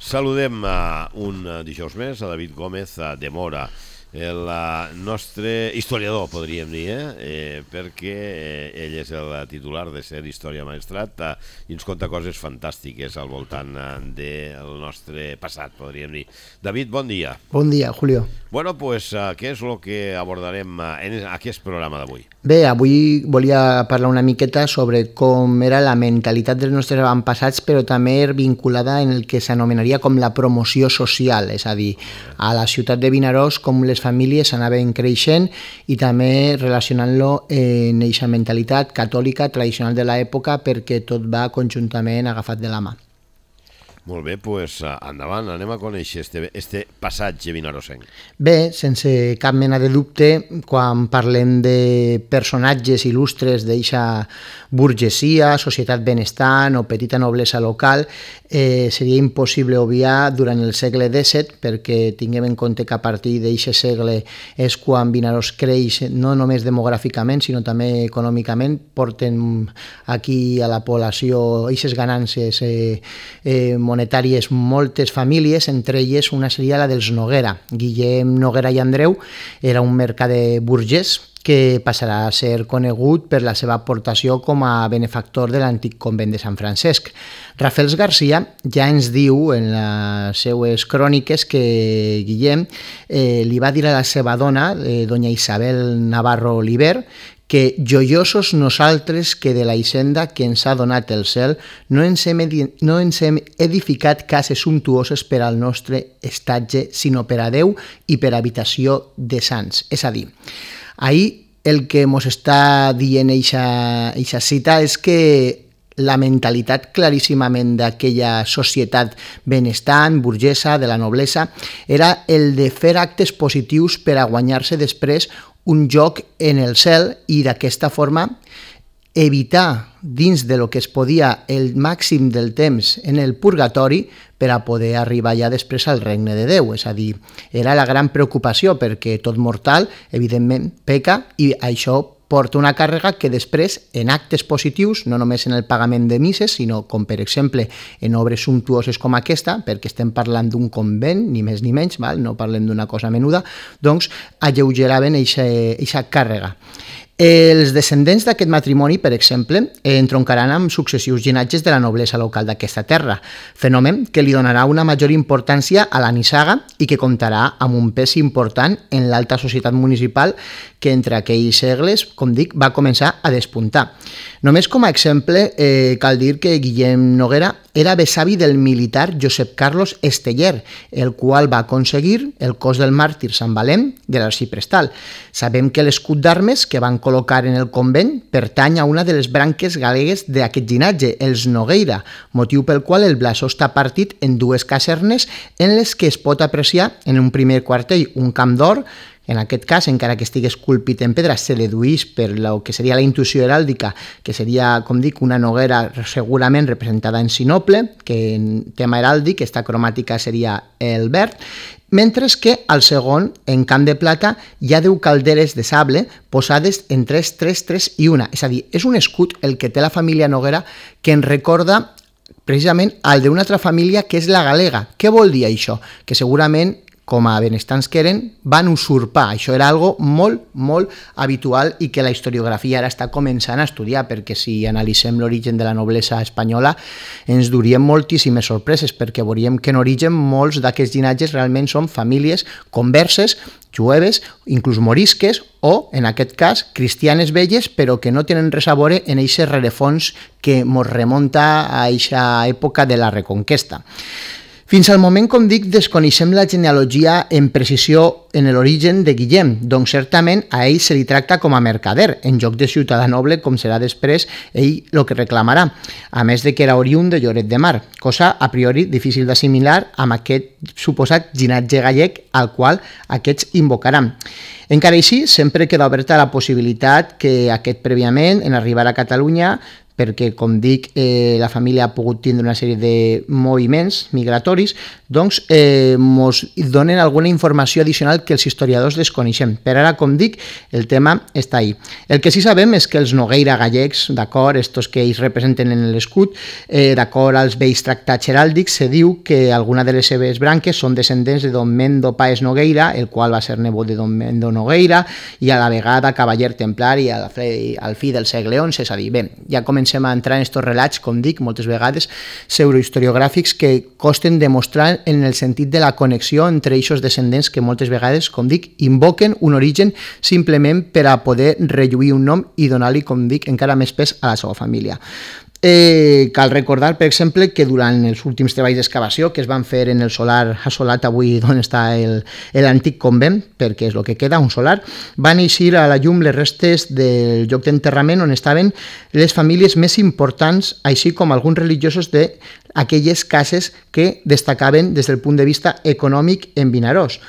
Saludem un dijous més a David Gómez de Mora, el nostre historiador, podríem dir, perquè ell és el titular de Ser Història Maestrat i ens conta coses fantàstiques al voltant del nostre passat, podríem dir. David, bon dia. Bon dia, Julio. Bueno, pues, què és el que abordarem en aquest programa d'avui? Bé, avui volia parlar una miqueta sobre com era la mentalitat dels nostres avantpassats, però també vinculada en el que s'anomenaria com la promoció social, és a dir, a la ciutat de Vinaròs com les famílies anaven creixent i també relacionant-lo en aquesta mentalitat catòlica tradicional de l'època perquè tot va conjuntament agafat de la mà. Molt bé, doncs endavant, anem a conèixer este passatge vinaròsenc. Bé, sense cap mena de dubte, quan parlem de personatges il·lustres d'eixa burgesia, societat benestant o petita noblesa local, seria impossible obviar durant el segle XVII, perquè tinguem en compte que a partir d'eixe segle és quan Vinaròs creix no només demogràficament, sinó també econòmicament, porten aquí a la població eixes ganàncies monetàries moltes famílies, entre elles una seria la dels Noguera. Guillem Noguera i Andreu era un mercader burgès que passarà a ser conegut per la seva aportació com a benefactor de l'antic convent de Sant Francesc. Rafels Garcia ja ens diu en les seues cròniques que Guillem li va dir a la seva dona, doña Isabel Navarro Oliver, que joiosos nosaltres que de la hisenda que ens ha donat el cel no ens hem edificat cases sumptuoses per al nostre estatge, sinó per a Déu i per habitació de sants. És a dir, ahir el que ens està dient eixa cita és que la mentalitat claríssimament d'aquella societat benestant, burgesa, de la noblesa, era el de fer actes positius per a guanyar-se després un lloc en el cel i d'aquesta forma evitar dins de lo que es podia el màxim del temps en el purgatori per a poder arribar ja després al regne de Déu. És a dir, era la gran preocupació perquè tot mortal, evidentment, peca i això porta una càrrega que després, en actes positius, no només en el pagament de misses, sinó com, per exemple, en obres sumptuoses com aquesta, perquè estem parlant d'un convent, ni més ni menys, no parlem d'una cosa menuda, doncs alleugeraven eixa càrrega. Els descendents d'aquest matrimoni, per exemple, entroncaran amb successius llinatges de la noblesa local d'aquesta terra, fenomen que li donarà una major importància a la nissaga i que comptarà amb un pes important en l'alta societat municipal que entre aquells segles, com dic, va començar a despuntar. Només com a exemple, cal dir que Guillem Noguera era besavi del militar Josep Carlos Esteller, el qual va aconseguir el cos del màrtir Sant Valent de l'Arxiprestal. Sabem que l'escut d'armes que van col·locar en el convent pertany a una de les branques galegues d'aquest llinatge, els Nogueira, motiu pel qual el blasó està partit en dues casernes en les que es pot apreciar en un primer quartell un camp d'or. En aquest cas, encara que estigui esculpit en pedra, se deduís per el que seria la intuïció heràldica, que seria, com dic, una noguera segurament representada en sinople, que en tema heràldic, esta cromàtica seria el verd, mentre que al segon, en camp de plata, hi ha 10 calderes de sable posades en 3, 3, 3 i 1. És a dir, és un escut el que té la família Noguera que ens recorda precisament al d'una altra família que és la galega. Què vol dir això? Que segurament com a benestants que eren, van usurpar. Això era algo molt, molt habitual i que la historiografia ara està començant a estudiar, perquè si analitzem l'origen de la noblesa espanyola ens duríem moltíssimes sorpreses, perquè veuríem que en origen molts d'aquests llinatges realment són famílies converses, jueves, inclús morisques, o, en aquest cas, cristianes velles, però que no tenen res a veure en aquest rerefons que ens remunta a aquesta època de la Reconquesta. Fins al moment, com dic, desconeixem la genealogia en precisió en l'origen de Guillem, doncs certament a ell se li tracta com a mercader, en lloc de ciutadà noble, com serà després ell el que reclamarà, a més de que era oriünd de Lloret de Mar, cosa a priori difícil d'assimilar amb aquest suposat llinatge gallec al qual aquests invocaran. Encara així, sempre queda oberta la possibilitat que aquest prèviament, en arribar a Catalunya, perquè, com dic, la família ha pogut tindre una sèrie de moviments migratoris, doncs ens donen alguna informació addicional que els historiadors desconeixem. Per ara, com dic, el tema està ahí. El que sí sabem és que els Nogueira gallecs, d'acord, estos que ells representen en l'escut, d'acord als vells tractats heràldics, se diu que alguna de les seves branques són descendents de don Mendo Páez Nogueira, el qual va ser nebot de don Mendo Nogueira, i a la vegada cavaller templari al fi del segle XI, és a dir, bé, ja comencem a entrar en estos relats, com dic, moltes vegades pseudohistoriogràfics que costen demostrar en el sentit de la connexió entre aquests descendents que moltes vegades, com dic, invoquen un origen simplement per a poder relluir un nom i donar-li, com dic, encara més pes a la seva família. Cal recordar, per exemple, que durant els últims treballs d'excavació que es van fer en el solar assolat avui on està l'antic convent, perquè és el que queda, un solar, van eixir a la llum les restes del lloc d'enterrament on estaven les famílies més importants, així com alguns religiosos d'aquelles cases que destacaven des del punt de vista econòmic en Vinaròs.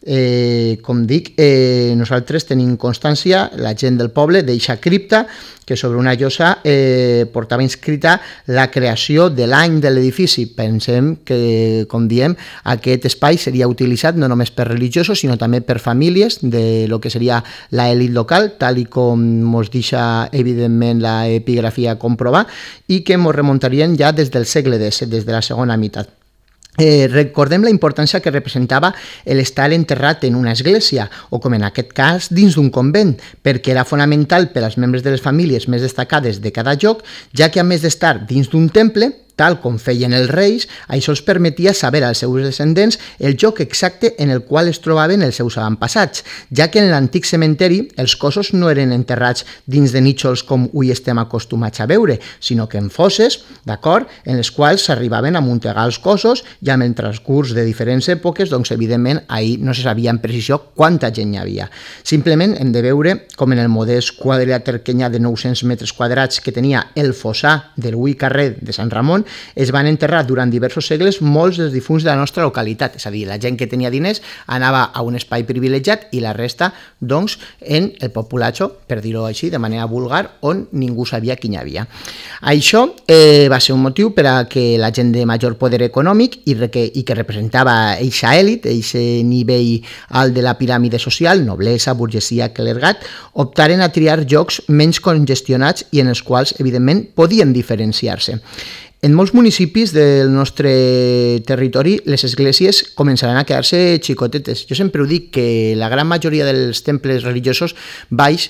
Com dic, nosaltres tenim constància, la gent del poble, d'eixa cripta, que sobre una llosa portava inscrita la creació de l'any de l'edifici. Pensem que, com diem, aquest espai seria utilitzat no només per religiosos, sinó també per famílies de lo que seria l'elit local, tal i com ens deixa, evidentment, l'epigrafia comprovar, i que ens remuntarien ja des del segle XVII, des de la segona meitat. Recordem la importància que representava l'estar enterrat en una església o, com en aquest cas, dins d'un convent, perquè era fonamental per als membres de les famílies més destacades de cada lloc, ja que a més d'estar dins d'un temple, tal com feien els reis, això els permetia saber als seus descendents el lloc exacte en el qual es trobaven els seus avantpassats, ja que en l'antic cementeri els cossos no eren enterrats dins de nítxols com avui estem acostumats a veure, sinó que en fosses, d'acord, en les quals s'arribaven a muntegar els cossos i amb el transcurs de diferents èpoques, doncs evidentment ahir no se sabia en precisió quanta gent hi havia. Simplement hem de veure com en el modest quadrilàter kenyà de 900 metres quadrats que tenia el fossar del avui carrer de Sant Ramon, es van enterrar durant diversos segles molts dels difunts de la nostra localitat, és a dir, la gent que tenia diners anava a un espai privilegiat i la resta, doncs, en el populatxo, per dir-ho així, de manera vulgar, on ningú sabia quin hi havia. Això va ser un motiu per a que la gent de major poder econòmic i que representava eixa èlit, eixe nivell alt de la piràmide social, noblesa, burgesia, clergat, optaren a triar llocs menys congestionats i en els quals, evidentment, podien diferenciar-se. En molts municipis del nostre territori les esglésies començaran a quedar-se xicotetes. Jo sempre ho dic que la gran majoria dels temples religiosos baix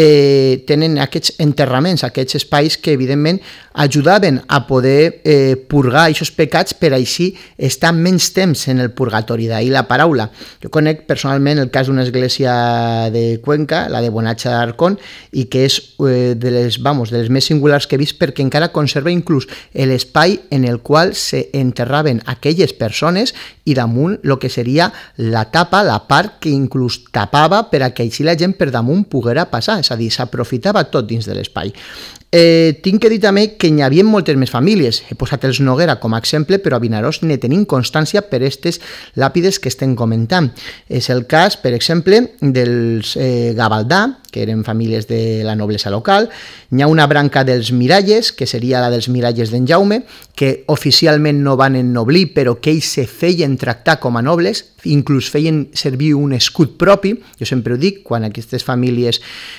tenen aquests enterraments, aquests espais que evidentment ajudaven a poder purgar aquests pecats per així estar menys temps en el purgatori, d'ahir la paraula. Jo conec personalment el cas d'una església de Cuenca, la de Bonatxa d'Arcón, i que és de les més singulars que he vist perquè encara conserva inclús l'espai en el qual se enterraven aquelles persones i damunt el que seria la tapa, la part que inclús tapava per a que així la gent per damunt poguera passar, és a dir, s'aprofitava tot dins de l'espai. Tinc que dir també que n'hi havia moltes més famílies. He posat els Noguera com a exemple, però a Vinaròs ne tenim constància per aquestes làpides que estem comentant. És el cas, per exemple, dels Gavaldà, que eren famílies de la noblesa local. N'hi ha una branca dels Miralles, que seria la dels Miralles d'en Jaume, que oficialment no van ennoblir, però que ells se feien tractar com a nobles, inclús feien servir un escut propi. Jo sempre ho dic, quan aquestes famílies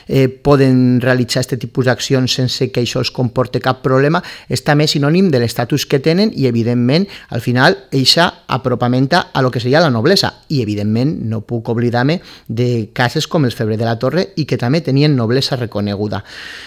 poden realitzar aquest tipus d'accions sense que això els comporte cap problema, és també sinònim de l'estatus que tenen i, evidentment, al final, eixa apropamenta a lo que seria la noblesa. I, evidentment, no puc oblidar-me de cases com els Febrer de la Torre i que també tenien noblesa reconeguda.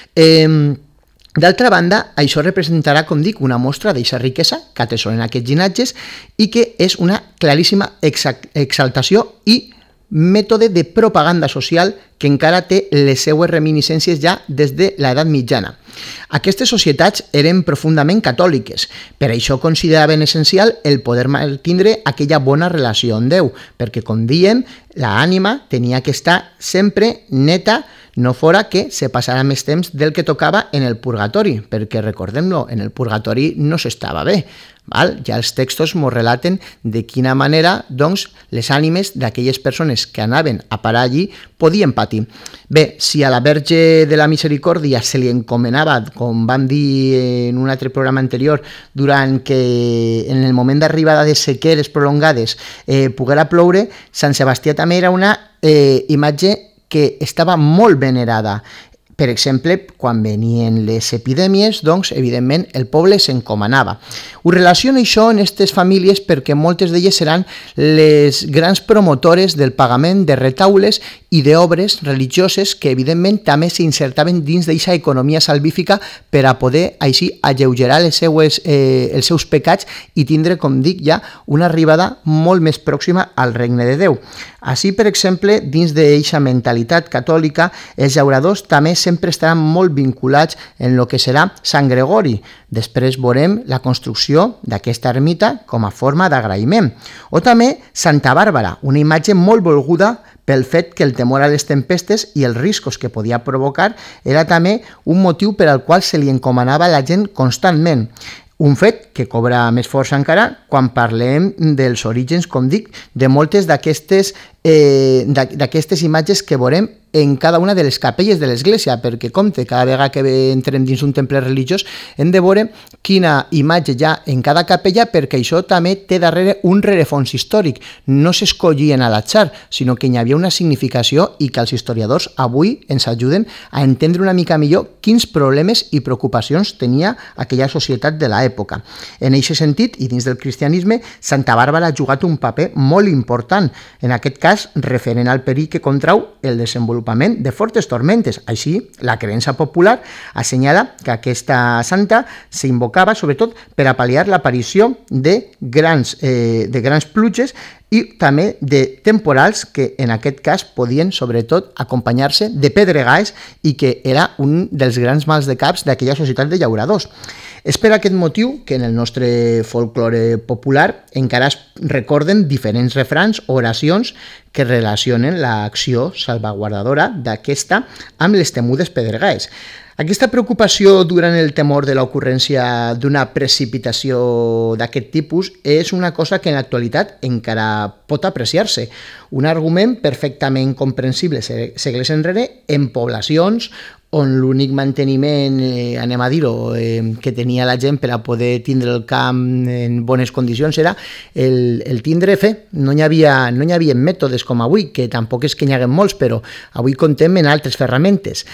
D'altra banda, això representarà, com dic, una mostra d'eixa riquesa que atesoren aquests llinatges i que és una claríssima exaltació i mètode de propaganda social que encara té les seues reminiscències ja des de l'edat mitjana. Aquestes societats eren profundament catòliques, per això consideraven essencial el poder mantindre aquella bona relació amb Déu, perquè, com diem, l'ànima tenia que estar sempre neta, no fora que se passara més temps del que tocava en el purgatori, perquè, recordem-lo, en el purgatori no s'estava bé. Ja els textos ens relaten de quina manera doncs, les ànimes d'aquelles persones que anaven a parar allí podien patir pati. Bé, si a la Verge de la Misericòrdia se li encomanava, com vam dir en un altre programa anterior, durant que en el moment d'arribada de sequeres prolongades poguera ploure, Sant Sebastià també era una imatge que estava molt venerada. Per exemple, quan venien les epidèmies, doncs, evidentment, el poble s'encomanava. Ho relaciono això en aquestes famílies perquè moltes d'elles seran les grans promotores del pagament de retaules i d'obres religioses que, evidentment, també s'insertaven dins d'aquesta economia salvífica per a poder, així, alleugerar els seus pecats i tindre, com dic, ja una arribada molt més pròxima al regne de Déu. Així, per exemple, dins d'aquesta mentalitat catòlica, els llauradors també sempre estaran molt vinculats en el que serà Sant Gregori. Després veurem la construcció d'aquesta ermita com a forma d'agraïment. O també Santa Bàrbara, una imatge molt volguda pel fet que el temor a les tempestes i els riscos que podia provocar era també un motiu per al qual se li encomanava a la gent constantment. Un fet que cobra més força encara quan parlem dels orígens, com dic, de moltes d'aquestes imatges que veurem en cada una de les capelles de l'església, perquè compte, cada vegada que entrem dins un temple religiós hem de veure quina imatge hi ha en cada capella, perquè això també té darrere un rerefons històric. No s'escollien a l'atzar, sinó que hi havia una significació i que els historiadors avui ens ajuden a entendre una mica millor quins problemes i preocupacions tenia aquella societat de l'època. En aquest sentit, i dins del cristianisme, Santa Bàrbara ha jugat un paper molt important, en aquest cas referent al perill que contrau el desenvolupament de fortes tormentes. Així, la creença popular assenyala que aquesta santa s'invocava sobretot per a pal·liar l'aparició de grans pluges i també de temporals que en aquest cas podien sobretot acompanyar-se de pedregades i que era un dels grans mals de caps d'aquella societat de llauradors. És per aquest motiu que en el nostre folklore popular encara es recorden diferents refrans o oracions que relacionen l'acció salvaguardadora d'aquesta amb les temudes pedregades. Aquesta preocupació durant el temor de l'ocurrència d'una precipitació d'aquest tipus és una cosa que en l'actualitat encara pot apreciar-se. Un argument perfectament comprensible segles enrere en poblacions on l'únic manteniment, anem a dir-ho, que tenia la gent per a poder tindre el camp en bones condicions era el tindre fe. No hi havia mètodes com avui, que tampoc és que n'hi haguem molts, però avui contem en altres ferramentes.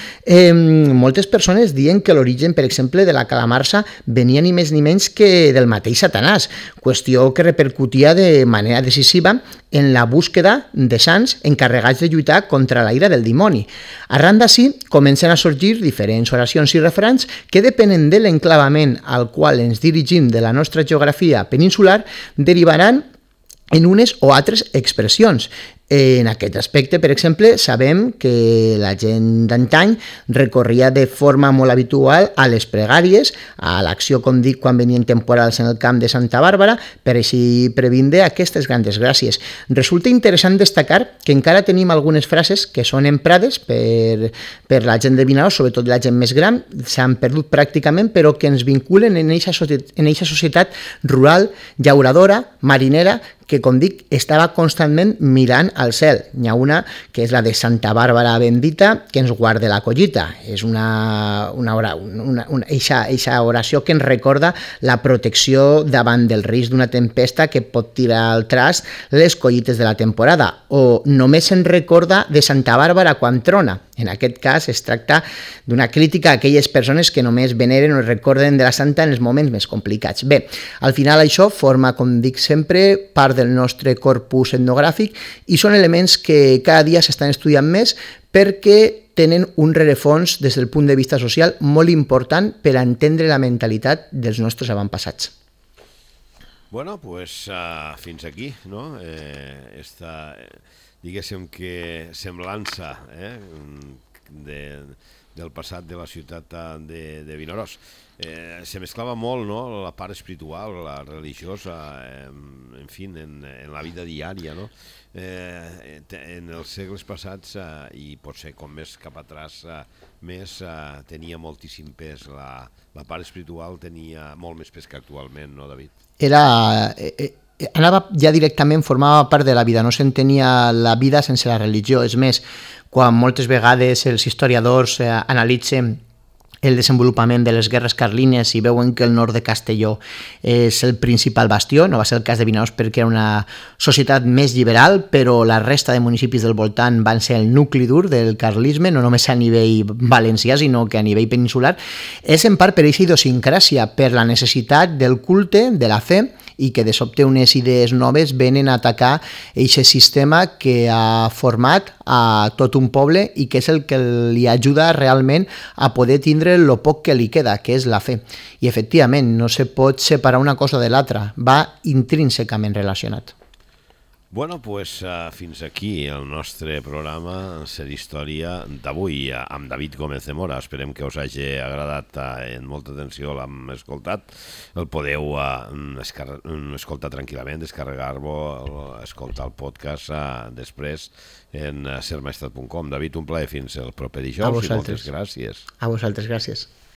Moltes persones diuen que l'origen, per exemple, de la calamarsa venia ni més ni menys que del mateix Satanàs, qüestió que repercutia de manera decisiva en la búsqueda de sants encarregats de lluitar contra la ira del dimoni. Arran d'ací comencen a sorgir diferents oracions i refrans que depenen de l'enclavament al qual ens dirigim de la nostra geografia peninsular, derivaran en unes o altres expressions. En aquest aspecte, per exemple, sabem que la gent d'antany recorria de forma molt habitual a les pregàries, a l'acció, com dic, quan venien temporals en el camp de Santa Bàrbara, per així previndre aquestes grans desgràcies. Resulta interessant destacar que encara tenim algunes frases que són emprades per la gent de Vinaròs, sobretot la gent més gran, s'han perdut pràcticament, però que ens vinculen en aquesta societat rural, llauradora, marinera, que, com dic, estava constantment mirant al cel. N'hi ha una que és la de Santa Bàrbara bendita, que ens guarde la collita. És una oració que ens recorda la protecció davant del risc d'una tempesta que pot tirar al trast les collites de la temporada. O només se'n recorda de Santa Bàrbara quan trona. En aquest cas es tracta d'una crítica a aquelles persones que només veneren o recorden de la santa en els moments més complicats. Bé, al final això forma, com dic sempre, part del nostre corpus etnogràfic i són elements que cada dia s'estan estudiant més perquè tenen un rerefons des del punt de vista social molt important per a entendre la mentalitat dels nostres avantpassats. Bueno, pues fins aquí, no? Diguéssim que semblança del passat de la ciutat de Vinaròs. Se mesclava molt, no?, la part espiritual, la religiosa, en fi, en la vida diària, no? En els segles passats, i potser com més cap atràs, més tenia moltíssim pes. La part espiritual tenia molt més pes que actualment, no, David? anava ja directament, formava part de la vida, no s'entenia la vida sense la religió. És més, quan moltes vegades els historiadors analitzen el desenvolupament de les guerres carlines i veuen que el nord de Castelló és el principal bastió, no va ser el cas de Vinaroz perquè era una societat més liberal, però la resta de municipis del voltant van ser el nucli dur del carlisme, no només a nivell valencià, sinó que a nivell peninsular. És en part per aquesta idiosincràsia, per la necessitat del culte, de la fe, i que de sobte unes idees noves venen a atacar aquest sistema que ha format a tot un poble i que és el que li ajuda realment a poder tindre el poc que li queda, que és la fe. I efectivament, no se pot separar una cosa de l'altra, va intrínsecament relacionat. Bueno, pues fins aquí el nostre programa Ser Història d'avui amb David Gómez de Mora. Esperem que us hagi agradat, en molta atenció l'hem escoltat. El podeu escoltar tranquil·lament, descarregar-vos, escoltar el podcast després en sermaestrat.com. David, un plaer, fins el proper dijous i moltes gràcies. A vosaltres, gràcies.